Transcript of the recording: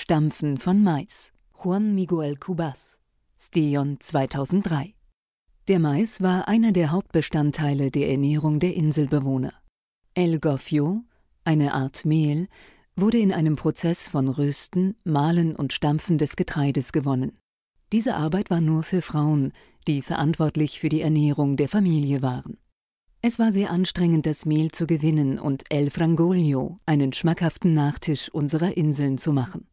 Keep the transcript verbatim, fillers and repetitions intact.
Stampfen von Mais. Juan Miguel Cubas. Steon zweitausenddrei. Der Mais war einer der Hauptbestandteile der Ernährung der Inselbewohner. El Gofio, eine Art Mehl, wurde in einem Prozess von Rösten, Mahlen und Stampfen des Getreides gewonnen. Diese Arbeit war nur für Frauen, die verantwortlich für die Ernährung der Familie waren. Es war sehr anstrengend, das Mehl zu gewinnen und El Frangolio, einen schmackhaften Nachtisch unserer Inseln, zu machen.